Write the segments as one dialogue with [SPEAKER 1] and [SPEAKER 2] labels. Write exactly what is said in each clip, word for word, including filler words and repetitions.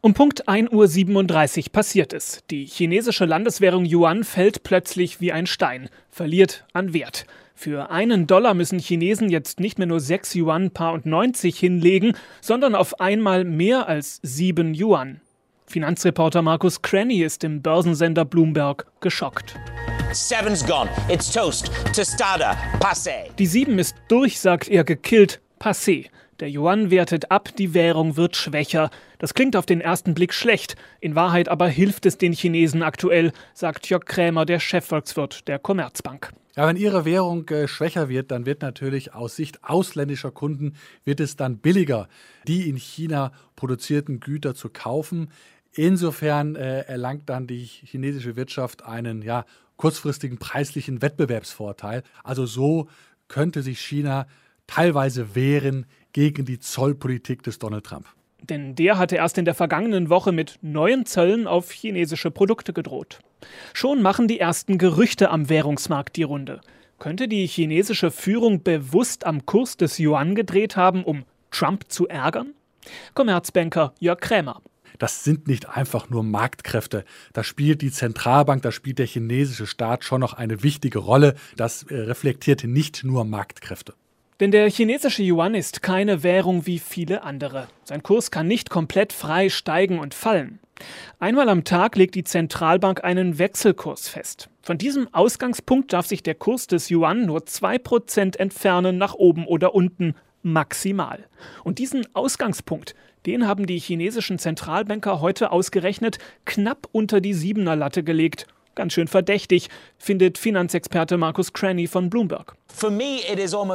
[SPEAKER 1] Um Punkt ein Uhr siebenunddreißig passiert es. Die chinesische Landeswährung Yuan fällt plötzlich wie ein Stein, verliert an Wert. Für einen Dollar müssen Chinesen jetzt nicht mehr nur sechs Yuan Paar und neunzig hinlegen, sondern auf einmal mehr als sieben Yuan. Finanzreporter Markus Cranny ist im Börsensender Bloomberg geschockt.
[SPEAKER 2] Seven's gone. It's toast. Tostada. Passé.
[SPEAKER 1] Die sieben ist durch, sagt er, gekillt. Passé. Der Yuan wertet ab, die Währung wird schwächer. Das klingt auf den ersten Blick schlecht. In Wahrheit aber hilft es den Chinesen aktuell, sagt Jörg Krämer, der Chefvolkswirt der Commerzbank.
[SPEAKER 3] Ja, wenn ihre Währung äh, schwächer wird, dann wird natürlich aus Sicht ausländischer Kunden wird es dann billiger, die in China produzierten Güter zu kaufen. Insofern äh, erlangt dann die chinesische Wirtschaft einen ja, kurzfristigen preislichen Wettbewerbsvorteil. Also so könnte sich China teilweise wehren gegen die Zollpolitik des Donald Trump.
[SPEAKER 1] Denn der hatte erst in der vergangenen Woche mit neuen Zöllen auf chinesische Produkte gedroht. Schon machen die ersten Gerüchte am Währungsmarkt die Runde. Könnte die chinesische Führung bewusst am Kurs des Yuan gedreht haben, um Trump zu ärgern? Commerzbanker Jörg Krämer.
[SPEAKER 3] Das sind nicht einfach nur Marktkräfte. Da spielt die Zentralbank, da spielt der chinesische Staat schon noch eine wichtige Rolle. Das äh, reflektiert nicht nur Marktkräfte.
[SPEAKER 1] Denn der chinesische Yuan ist keine Währung wie viele andere. Sein Kurs kann nicht komplett frei steigen und fallen. Einmal am Tag legt die Zentralbank einen Wechselkurs fest. Von diesem Ausgangspunkt darf sich der Kurs des Yuan nur zwei Prozent entfernen, nach oben oder unten, maximal. Und diesen Ausgangspunkt, den haben die chinesischen Zentralbanker heute ausgerechnet knapp unter die Siebener-Latte gelegt. Ganz schön verdächtig, findet Finanzexperte Markus Cranny von Bloomberg. Für mich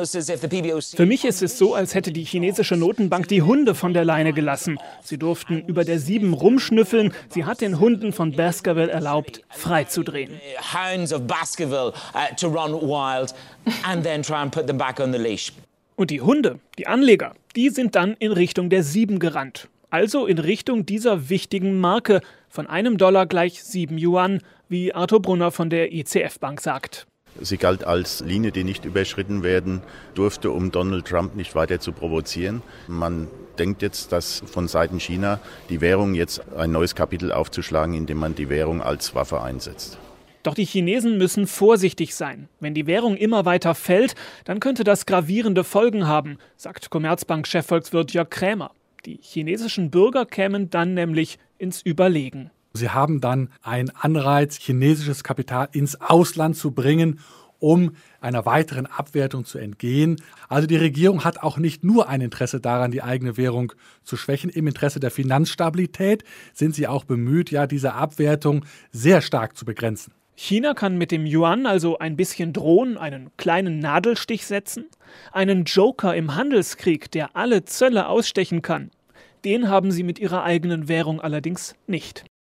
[SPEAKER 1] ist es so, als hätte die chinesische Notenbank die Hunde von der Leine gelassen. Sie durften über der sieben rumschnüffeln. Sie hat den Hunden von Baskerville erlaubt, frei zu drehen. Und die Hunde, die Anleger, die sind dann in Richtung der sieben gerannt. Also in Richtung dieser wichtigen Marke von einem Dollar gleich sieben Yuan, wie Arthur Brunner von der I C F-Bank sagt.
[SPEAKER 4] Sie galt als Linie, die nicht überschritten werden durfte, um Donald Trump nicht weiter zu provozieren. Man denkt jetzt, dass von Seiten China die Währung jetzt ein neues Kapitel aufzuschlagen, indem man die Währung als Waffe einsetzt.
[SPEAKER 1] Doch die Chinesen müssen vorsichtig sein. Wenn die Währung immer weiter fällt, dann könnte das gravierende Folgen haben, sagt Commerzbank-Chefvolkswirt Jörg Krämer. Die chinesischen Bürger kämen dann nämlich ins Überlegen.
[SPEAKER 3] Sie haben dann einen Anreiz, chinesisches Kapital ins Ausland zu bringen, um einer weiteren Abwertung zu entgehen. Also die Regierung hat auch nicht nur ein Interesse daran, die eigene Währung zu schwächen. Im Interesse der Finanzstabilität sind sie auch bemüht, ja, diese Abwertung sehr stark zu begrenzen.
[SPEAKER 1] China kann mit dem Yuan also ein bisschen drohen, einen kleinen Nadelstich setzen, einen Joker im Handelskrieg, der alle Zölle ausstechen kann. Den haben sie mit ihrer eigenen Währung allerdings nicht.